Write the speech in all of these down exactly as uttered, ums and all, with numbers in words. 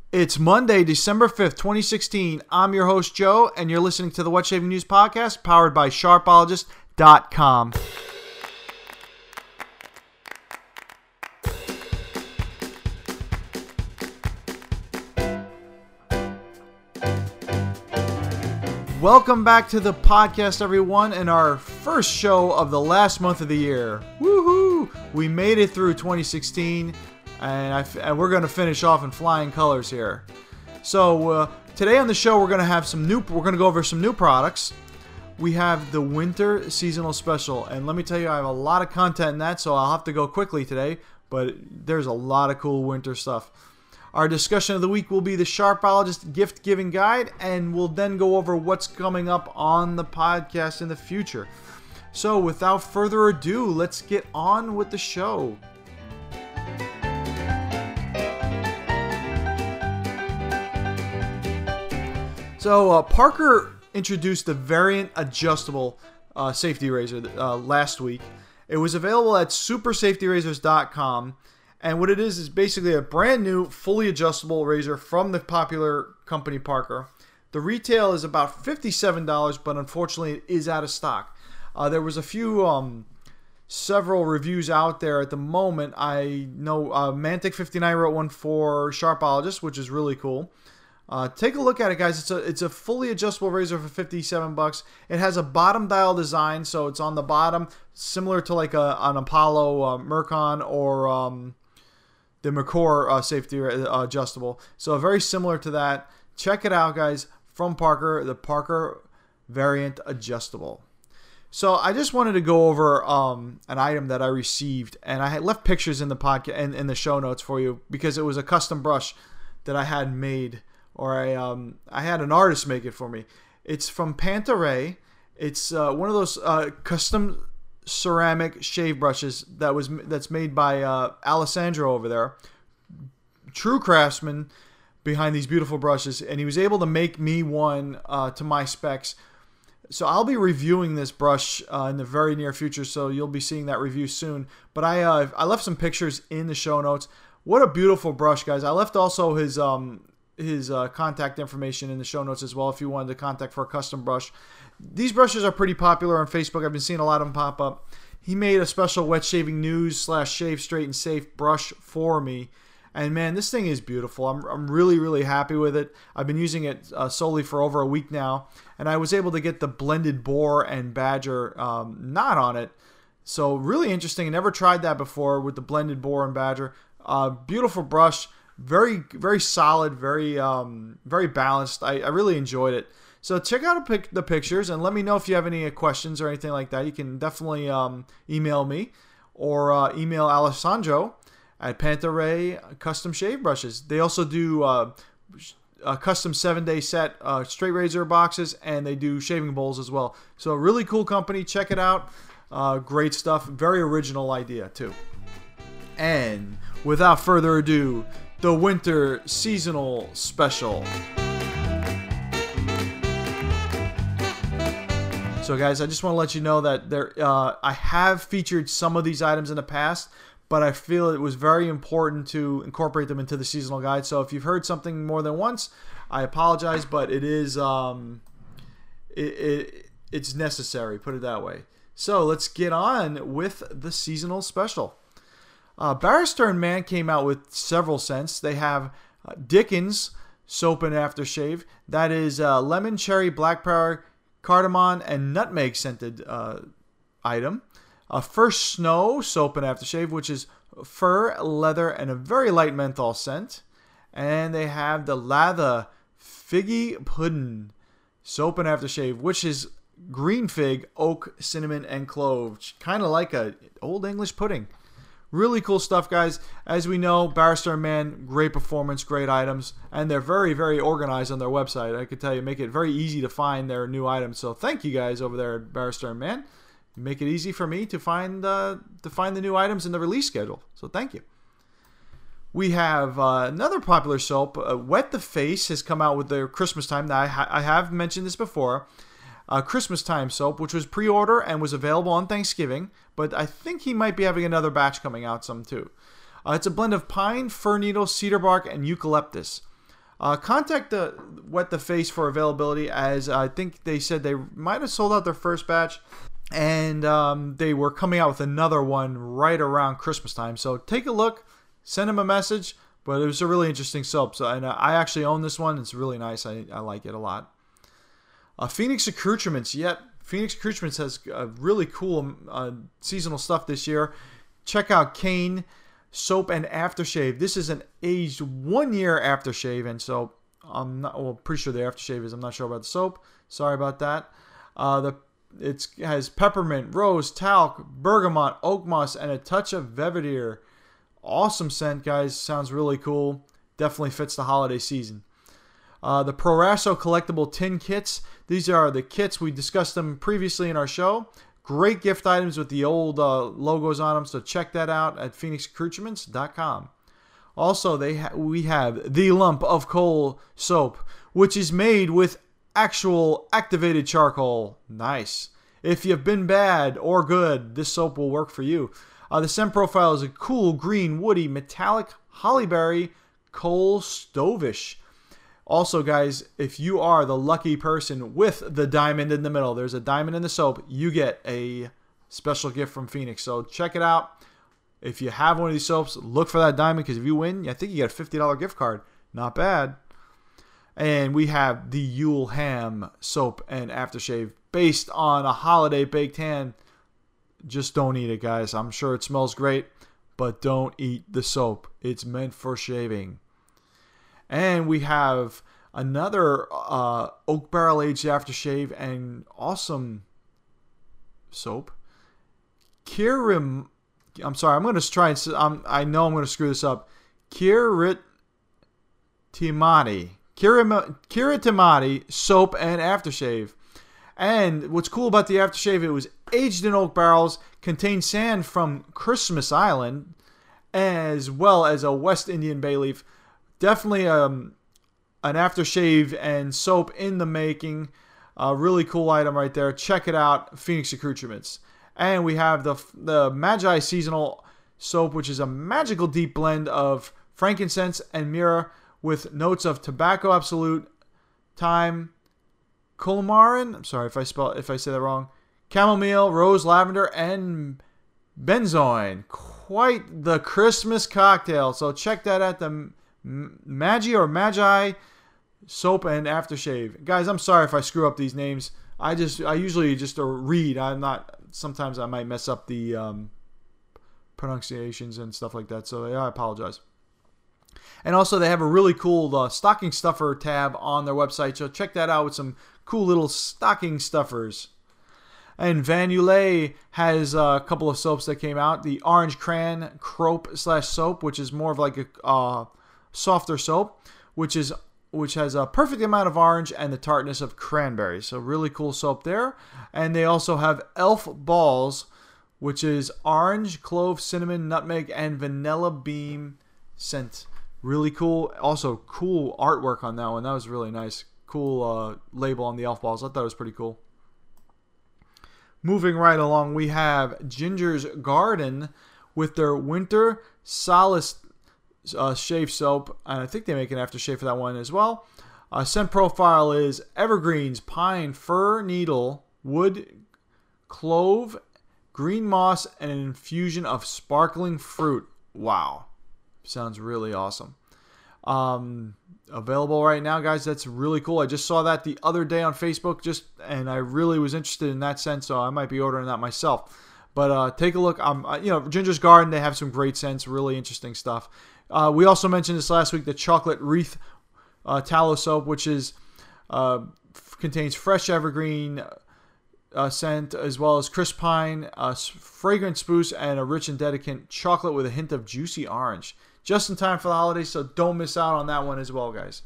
It's Monday, December fifth, twenty sixteen. I'm your host, Joe, and you're listening to the Wet Shaving News Podcast, powered by Sharpologist dot com. Welcome back to the podcast, everyone, and our first show of the last month of the year. Woohoo! We made it through twenty sixteen. And, I f- and we're going to finish off in flying colors here. So uh, today on the show, we're going to have some new. We're going to go over some new products. We have the winter seasonal special, and let me tell you, I have a lot of content in that, so I'll have to go quickly today. But there's a lot of cool winter stuff. Our discussion of the week will be the Sharpologist gift giving guide, and we'll then go over what's coming up on the podcast in the future. So without further ado, let's get on with the show. So, uh, Parker introduced the Variant Adjustable uh, Safety Razor uh, last week. It was available at super safety razors dot com, and what it is is basically a brand new, fully adjustable razor from the popular company Parker. The retail is about fifty-seven dollars, but unfortunately it is out of stock. Uh, there was a few, um, several reviews out there at the moment. I know uh, Mantic fifty-nine wrote one for Sharpologist, which is really cool. Uh, take a look at it, guys. It's a it's a fully adjustable razor for fifty-seven bucks. It has a bottom dial design, so it's on the bottom, similar to like a an Apollo uh, Mercon or um, the Mercor uh, safety uh, adjustable. So very similar to that. Check it out, guys. From Parker, the Parker Variant Adjustable. So I just wanted to go over um, an item that I received, and I had left pictures in the podcast and in, in the show notes for you because it was a custom brush that I had made. Or I um I had an artist make it for me. It's from Panta-Rhei. It's uh, one of those uh, custom ceramic shave brushes that was that's made by uh, Alessandro over there. True craftsman behind these beautiful brushes, and he was able to make me one uh, to my specs. So I'll be reviewing this brush uh, in the very near future. So you'll be seeing that review soon. But I uh, I left some pictures in the show notes. What a beautiful brush, guys! I left also his um. his uh, contact information in the show notes as well if you wanted to contact for a custom brush. These brushes are pretty popular on Facebook. I've been seeing a lot of them pop up. He made a special wet shaving news slash shave straight and safe brush for me. And man, this thing is beautiful. I'm, I'm really, really happy with it. I've been using it uh, solely for over a week now. And I was able to get the blended boar and badger um, knot on it. So really interesting. I never tried that before with the blended boar and badger. Uh, beautiful brush. Very, very solid, very, um, very balanced. I, I really enjoyed it. So check out a pic- the pictures and let me know if you have any questions or anything like that. You can definitely um, email me or uh, email Alessandro at Panta-Rhei Custom Shave Brushes. They also do uh, a custom seven-day set uh, straight razor boxes, and they do shaving bowls as well. So a really cool company. Check it out. Uh, great stuff. Very original idea too. And without further ado, the winter seasonal special. So guys, I just want to let you know that there uh, I have featured some of these items in the past, but I feel it was very important to incorporate them into the seasonal guide. So if you've heard something more than once, I apologize, but it is um, it, it it's necessary, put it that way. So let's get on with the seasonal special. Uh, Barrister and Mann came out with several scents. They have uh, Dickens soap and aftershave. That is uh, lemon, cherry, black pepper, cardamom, and nutmeg scented uh, item. Uh, First Snow soap and aftershave, which is fur, leather, and a very light menthol scent. And they have the Lather Figgy Pudding soap and aftershave, which is green fig, oak, cinnamon, and clove. Kind of like a old English pudding. Really cool stuff, guys. As we know, Barrister and Mann, great performance, great items, and they're very, very organized on their website. I could tell you, make it very easy to find their new items. So thank you guys over there at Barrister and Mann. You make it easy for me to find uh, to find the new items in the release schedule. So thank you. We have uh, another popular soap, uh, Wet the Face, has come out with their Christmas time. Now I, ha- I have mentioned this before. Uh, Christmas time soap, which was pre-order and was available on Thanksgiving, but I think he might be having another batch coming out some too. Uh, it's a blend of pine, fir needle, cedar bark, and eucalyptus. Uh, contact the Wet the Face for availability, as I think they said they might have sold out their first batch, and um, they were coming out with another one right around Christmas time. So take a look, send them a message. But it was a really interesting soap. So, and uh, I actually own this one. It's really nice. I, I like it a lot. Uh, Phoenix Accoutrements. Yep, Phoenix Accoutrements has uh, really cool uh, seasonal stuff this year. Check out Kane Soap and Aftershave. This is an aged one year aftershave, and so I'm not well pretty sure the aftershave is. I'm not sure about the soap. Sorry about that. Uh, the it has peppermint, rose, talc, bergamot, oak moss, and a touch of Vevadier. Awesome scent, guys. Sounds really cool. Definitely fits the holiday season. Uh, the Proraso collectible tin kits. These are the kits. We discussed them previously in our show. Great gift items with the old uh, logos on them, so check that out at phoenix accoutrements dot com. Also, they ha- we have the Lump of Coal soap, which is made with actual activated charcoal. Nice. If you've been bad or good, this soap will work for you. Uh, the scent profile is a cool, green, woody, metallic, hollyberry, coal stovish. Also, guys, if you are the lucky person with the diamond in the middle, there's a diamond in the soap, you get a special gift from Phoenix. So check it out. If you have one of these soaps, look for that diamond, because if you win, I think you get a fifty dollar gift card. Not bad. And we have the Yule Ham soap and aftershave based on a holiday baked ham. Just don't eat it, guys. I'm sure it smells great, but don't eat the soap. It's meant for shaving. And we have another uh, oak barrel aged aftershave and awesome soap. Kirim, I'm sorry, I'm going to try and, I'm, I know I'm going to screw this up. Kiritimati. Kirim, Kiritimati soap and aftershave. And what's cool about the aftershave, it was aged in oak barrels, contained sand from Christmas Island, as well as a West Indian bay leaf. Definitely um, an aftershave and soap in the making. A really cool item right there. Check it out, Phoenix Accoutrements. And we have the the Magi Seasonal Soap, which is a magical deep blend of frankincense and myrrh with notes of tobacco absolute, thyme, coumarin. I'm sorry if I spell if I say that wrong. Chamomile, rose, lavender, and benzoin. Quite the Christmas cocktail. So check that out. The Magi or Magi soap and aftershave. Guys, I'm sorry if I screw up these names. I just I usually just read. I'm not. Sometimes I might mess up the um, pronunciations and stuff like that. So yeah, I apologize. And also, they have a really cool uh, stocking stuffer tab on their website. So check that out with some cool little stocking stuffers. And Van Ulay has a couple of soaps that came out. The Orange Cran Crope slash soap, which is more of like a uh, softer soap, which is which has a perfect amount of orange and the tartness of cranberry. So really cool soap there. And they also have Elf Balls, which is orange, clove, cinnamon, nutmeg, and vanilla bean scent. Really cool. Also, cool artwork on that one. That was really nice. Cool uh, label on the Elf Balls. I thought it was pretty cool. Moving right along, we have Ginger's Garden with their Winter Solace uh, shave soap. And I think they make an aftershave for that one as well. Uh, scent profile is evergreens, pine, fir needle, wood, clove, green moss, and an infusion of sparkling fruit. Wow. Sounds really awesome. Um, available right now, guys. That's really cool. I just saw that the other day on Facebook, just and I really was interested in that scent, so I might be ordering that myself. But uh, take a look. Um, you know, Ginger's Garden, they have some great scents, really interesting stuff. Uh, we also mentioned this last week, the Chocolate Wreath uh, Tallow Soap, which is uh, f- contains fresh evergreen uh, scent, as well as crisp pine, uh, fragrant spruce, and a rich and decadent chocolate with a hint of juicy orange. Just in time for the holidays, so don't miss out on that one as well, guys.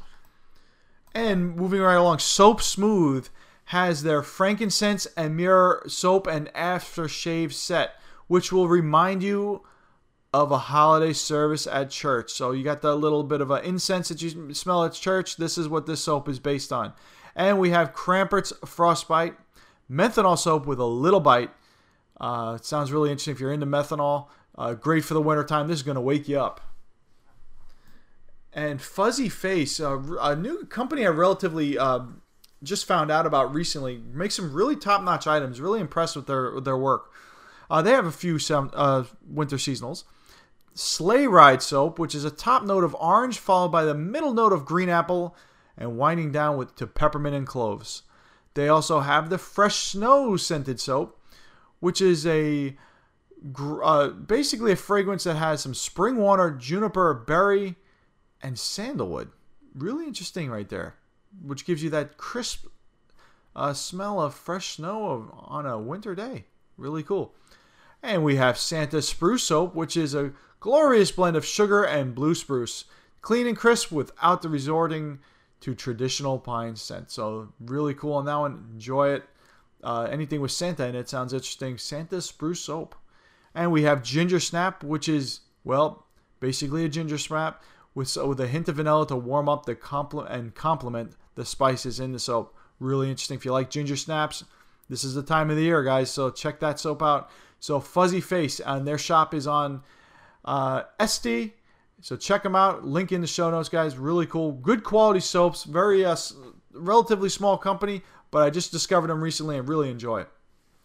And moving right along, Soap Smooth has their frankincense and myrrh soap and aftershave set, which will remind you of a holiday service at church. So you got that little bit of an incense that you smell at church. This is what this soap is based on. And we have Crampert's Frostbite Methanol soap with a little bite. Uh, it sounds really interesting if you're into methanol. Uh, great for the wintertime. This is going to wake you up. And Fuzzy Face, a, a new company I relatively uh, just found out about recently, makes some really top-notch items. Really impressed with their with their work. Uh, they have a few some, uh, winter seasonals. Sleigh Ride Soap, which is a top note of orange, followed by the middle note of green apple, and winding down with to peppermint and cloves. They also have the Fresh Snow Scented Soap, which is a uh, basically a fragrance that has some spring water, juniper, berry, and sandalwood. Really interesting right there, which gives you that crisp uh, smell of fresh snow of, on a winter day. Really cool. And we have Santa Spruce Soap, which is a glorious blend of sugar and blue spruce. Clean and crisp without the resorting to traditional pine scent. So really cool on that one. Enjoy it. Uh, anything with Santa in it sounds interesting. Santa Spruce Soap. And we have Ginger Snap, which is, well, basically a ginger snap with, so with a hint of vanilla to warm up the compl- and complement the spices in the soap. Really interesting. If you like ginger snaps, this is the time of the year, guys. So check that soap out. So Fuzzy Face, and their shop is on uh, Etsy. So check them out. Link in the show notes, guys. Really cool. Good quality soaps. Very uh, relatively small company, but I just discovered them recently and really enjoy it.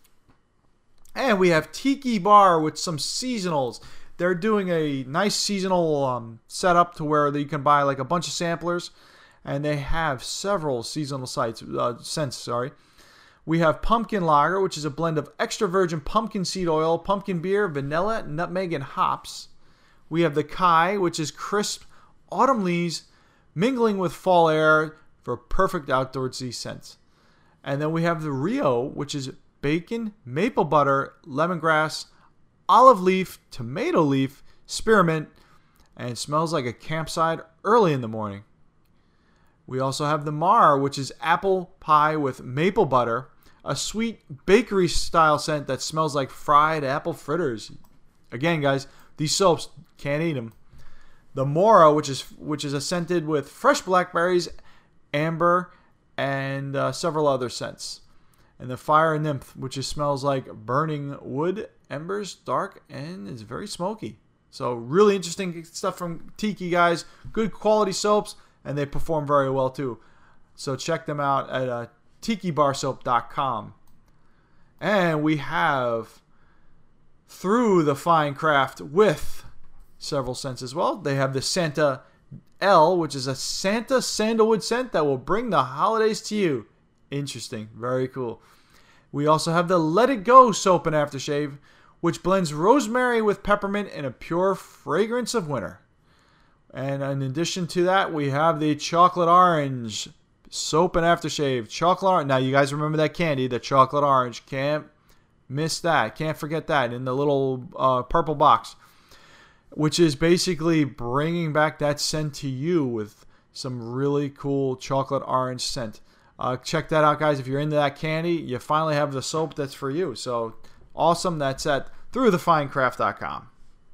And we have Tiki Bar with some seasonals. They're doing a nice seasonal um, setup to where you can buy like a bunch of samplers, and they have several seasonal sites, uh, scents. Sorry. We have Pumpkin Lager, which is a blend of extra virgin pumpkin seed oil, pumpkin beer, vanilla, nutmeg, and hops. We have the Kai, which is crisp autumn leaves mingling with fall air for perfect outdoorsy scent. And then we have the Rio, which is bacon, maple butter, lemongrass, olive leaf, tomato leaf, spearmint, and it smells like a campsite early in the morning. We also have the Mar, which is apple pie with maple butter, a sweet bakery-style scent that smells like fried apple fritters. Again, guys, these soaps, can't eat them. The Mora, which is which is scented with fresh blackberries, amber, and uh, several other scents. And the Fire Nymph, which is, smells like burning wood, embers, dark, and is very smoky. So really interesting stuff from Tiki, guys. Good quality soaps, and they perform very well too. So check them out at uh, tiki bar soap dot com. And we have Through the Fine Craft with several scents as well. They have the Santa L, which is a Santa sandalwood scent that will bring the holidays to you. Interesting. Very cool. We also have the Let It Go soap and aftershave, which blends rosemary with peppermint in a pure fragrance of winter. And in addition to that, we have the Chocolate Orange soap and aftershave. Chocolate orange. Now, you guys remember that candy, the chocolate orange. Can't miss that. Can't forget that in the little uh, purple box, which is basically bringing back that scent to you with some really cool chocolate orange scent. Uh, check that out, guys. If you're into that candy, you finally have the soap that's for you. So awesome. That's at through the fine craft dot com.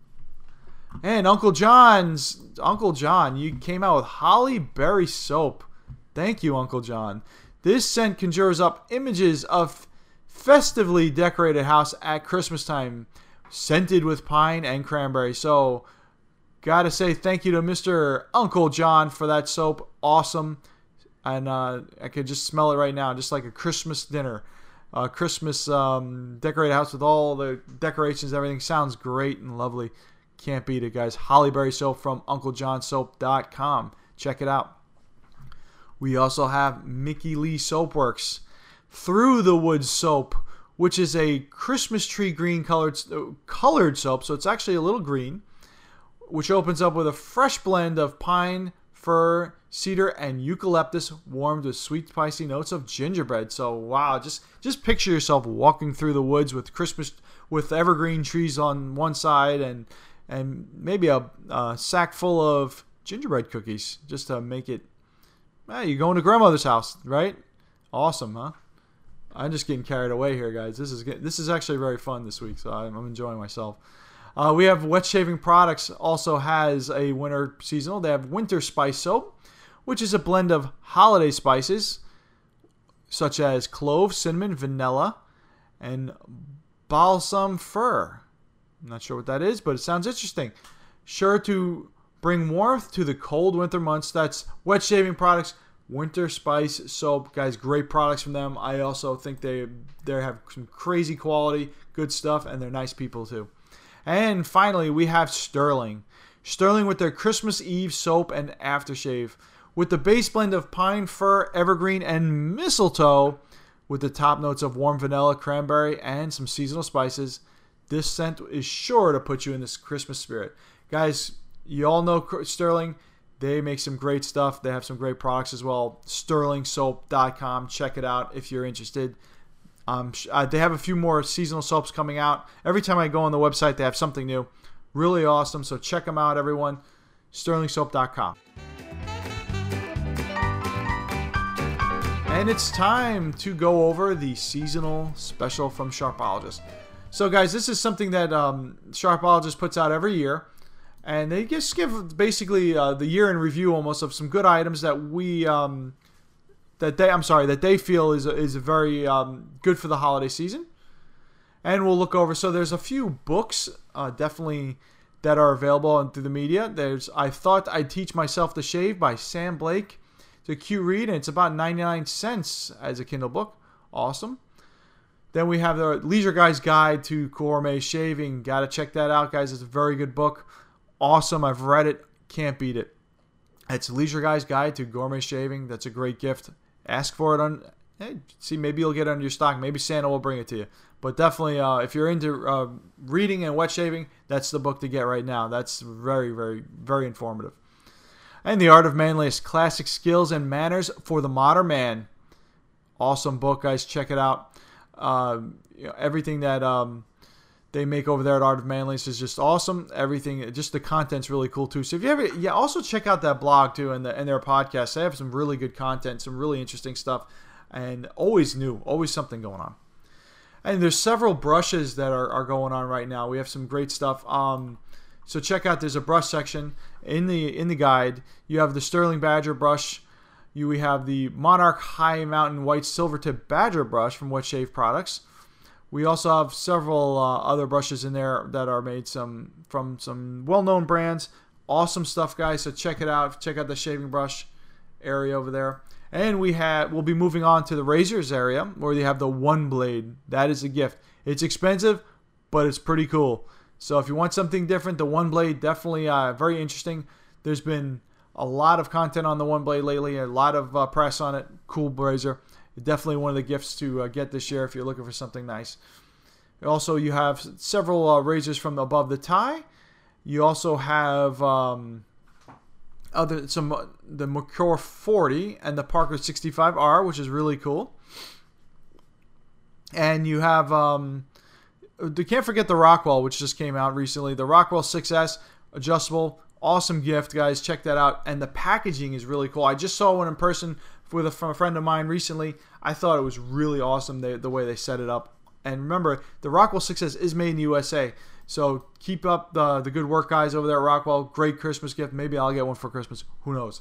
And Uncle John's, Uncle John, you came out with Holly Berry Soap. Thank you, Uncle John. This scent conjures up images of festively decorated house at Christmas time, scented with pine and cranberry. So, gotta say thank you to Mister Uncle John for that soap. Awesome. And uh, I could just smell it right now, just like a Christmas dinner. Uh, Christmas um, decorated house with all the decorations, everything. Sounds great and lovely. Can't beat it, guys. Holly Berry Soap from uncle john soap dot com. Check it out. We also have Mickey Lee Soapworks Through the Woods Soap, which is a Christmas tree green colored, colored soap. So it's actually a little green, which opens up with a fresh blend of pine, fir, cedar, and eucalyptus, warmed with sweet, spicy notes of gingerbread. So wow, just just picture yourself walking through the woods with Christmas, with evergreen trees on one side, and and maybe a, a sack full of gingerbread cookies, just to make it. Ah, you're going to grandmother's house, right? Awesome, huh? I'm just getting carried away here, guys. This is this is actually very fun this week, so I'm, I'm enjoying myself. Uh, we have Wet Shaving Products also has a winter seasonal. They have Winter Spice Soap, which is a blend of holiday spices such as clove, cinnamon, vanilla, and balsam fir. I'm not sure what that is, but it sounds interesting. Sure to Bring warmth to the cold winter months. That's Wet Shaving Products, Winter Spice Soap. Guys, great products from them. I also think they they have some crazy quality, good stuff, and they're nice people too. And finally, we have Sterling. Sterling with their Christmas Eve soap and aftershave. With the base blend of pine, fir, evergreen, and mistletoe, with the top notes of warm vanilla, cranberry, and some seasonal spices, this scent is sure to put you in this Christmas spirit. Guys, you all know Sterling. They make some great stuff. They have some great products as well. sterling soap dot com. Check it out if you're interested. Um, uh, they have a few more seasonal soaps coming out. Every time I go on the website, they have something new. Really awesome. So check them out, everyone. sterling soap dot com. And it's time to go over the seasonal special from Sharpologist. So, guys, this is something that um, Sharpologist puts out every year. And they just give basically uh, the year in review almost of some good items that we, um, that they, I'm sorry, that they feel is is very um, good for the holiday season. And we'll look over. So there's a few books, uh, definitely, that are available through the media. There's I Thought I'd Teach Myself to Shave by Sam Blake. It's a cute read, and it's about ninety-nine cents as a Kindle book. Awesome. Then we have the Leisure Guy's Guide to Gourmet Shaving. Got to check that out, guys. It's a very good book. Awesome. I've read it. Can't beat it. It's Leisure Guy's Guide to Gourmet Shaving. That's a great gift. Ask for it on... Hey, see, maybe you'll get it under your stock. Maybe Santa will bring it to you. But definitely, uh, if you're into uh, reading and wet shaving, that's the book to get right now. That's very, very, very informative. And The Art of Manliness, Classic Skills and Manners for the Modern Man. Awesome book, guys. Check it out. Uh, you know, everything that um, they make over there at Art of Manliness is just awesome. Everything, just the content's really cool too. So if you ever, yeah, also check out that blog too and, the, and their podcast. They have some really good content, some really interesting stuff, and always new, always something going on. And there's several brushes that are, are going on right now. We have some great stuff. Um, So check out, there's a brush section in the in the guide. You have the Sterling Badger brush. You we have the Monarch High Mountain White Silver Tip Badger brush from Wet Shave Products. We also have several uh, other brushes in there that are made some from some well-known brands. Awesome stuff, guys. So check it out. Check out the shaving brush area over there. And we have we'll be moving on to the razors area where you have the One Blade. That is a gift. It's expensive, but it's pretty cool. So if you want something different, the One Blade, definitely uh, very interesting. There's been a lot of content on the One Blade lately, a lot of uh, press on it. Cool razor. Definitely one of the gifts to uh, get this year if you're looking for something nice. Also, you have several uh, razors from Above the Tie. You also have um, other some uh, the Mercure forty and the Parker sixty-five R, which is really cool. And you have... Um, You can't forget the Rockwell, which just came out recently. The Rockwell six S adjustable, awesome gift, guys. Check that out. And the packaging is really cool. I just saw one in person with a, from a friend of mine recently. I thought it was really awesome the, the way they set it up. And remember, the Rockwell six S is made in the U S A. So keep up the the good work, guys, over there at Rockwell. Great Christmas gift. Maybe I'll get one for Christmas. Who knows?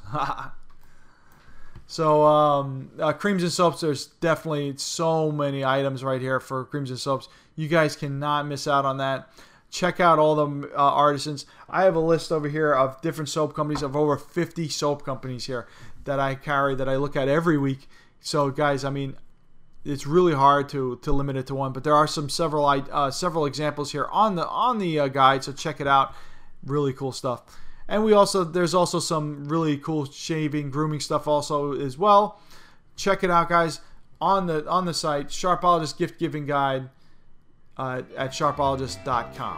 So, um, uh, creams and soaps, there's definitely so many items right here for creams and soaps. You guys cannot miss out on that. Check out all the uh, artisans. I have a list over here of different soap companies, of over fifty soap companies here that I carry, that I look at every week. So, guys, I mean, it's really hard to, to limit it to one, but there are some several uh, several examples here on the on the uh, guide, so check it out. Really cool stuff. And we also there's also some really cool shaving, grooming stuff also as well. Check it out, guys, on the on the site, Sharpologist Gift Giving Guide uh, at sharpologist dot com.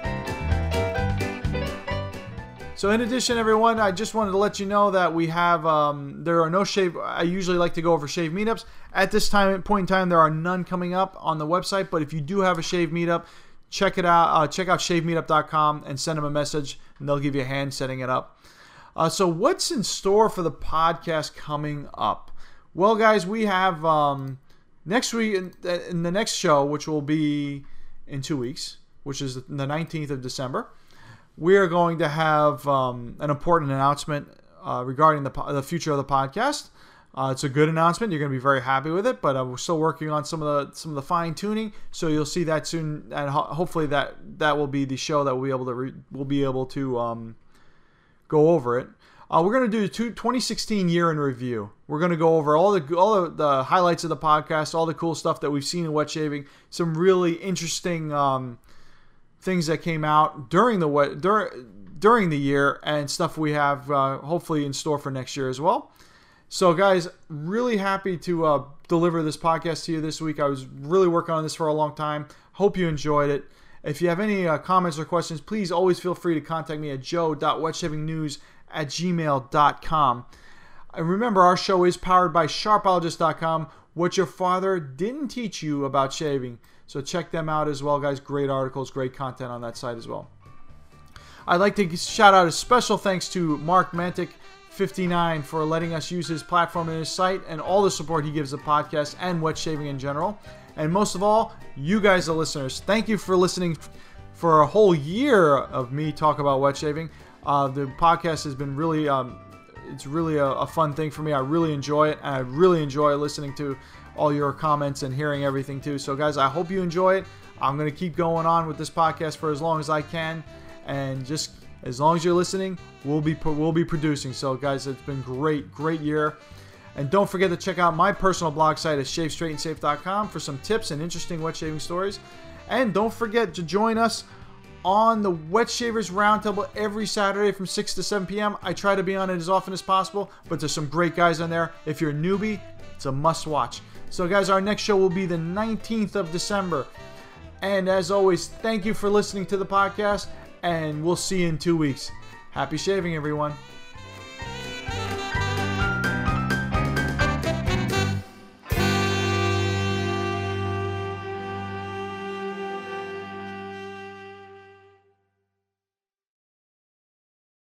So in addition, everyone, I just wanted to let you know that we have um, there are no shave. I usually like to go over shave meetups. At this time point in time, there are none coming up on the website. But if you do have a shave meetup, check it out. Uh, check out shave meetup dot com and send them a message, and they'll give you a hand setting it up. Uh, so what's in store for the podcast coming up? Well, guys, we have um, next week in, in the next show, which will be in two weeks, which is the nineteenth of December. We are going to have um, an important announcement uh, regarding the the future of the podcast. Uh, it's a good announcement. You're going to be very happy with it, but uh, we're still working on some of the some of the fine tuning. So you'll see that soon, and ho- hopefully that that will be the show that we'll be able to re- we'll be able to um, go over it. Uh, we're going to do the twenty sixteen year in review. We're going to go over all the all the, the highlights of the podcast, all the cool stuff that we've seen in wet shaving, some really interesting um, things that came out during the wet, during, during the year, and stuff we have uh, hopefully in store for next year as well. So, guys, really happy to uh, deliver this podcast to you this week. I was really working on this for a long time. Hope you enjoyed it. If you have any uh, comments or questions, please always feel free to contact me at joe dot wetshavingnews at gmail dot com. And remember, our show is powered by sharpologist dot com, what your father didn't teach you about shaving. So check them out as well, guys. Great articles, great content on that site as well. I'd like to shout out a special thanks to Mark Mantic fifty-nine for letting us use his platform and his site and all the support he gives the podcast and wet shaving in general. And most of all, you guys, the listeners, thank you for listening for a whole year of me talk about wet shaving. Uh, the podcast has been really, um, it's really a, a fun thing for me. I really enjoy it, and I really enjoy listening to all your comments and hearing everything too. So, guys, I hope you enjoy it. I'm going to keep going on with this podcast for as long as I can, and just as long as you're listening, we'll be we'll be producing. So, guys, it's been great, great year. And don't forget to check out my personal blog site at shave straight and safe dot com for some tips and interesting wet shaving stories. And don't forget to join us on the Wet Shavers Roundtable every Saturday from six to seven p.m. I try to be on it as often as possible, but there's some great guys on there. If you're a newbie, it's a must-watch. So, guys, our next show will be the nineteenth of December. And as always, thank you for listening to the podcast, and we'll see you in two weeks. Happy shaving, everyone.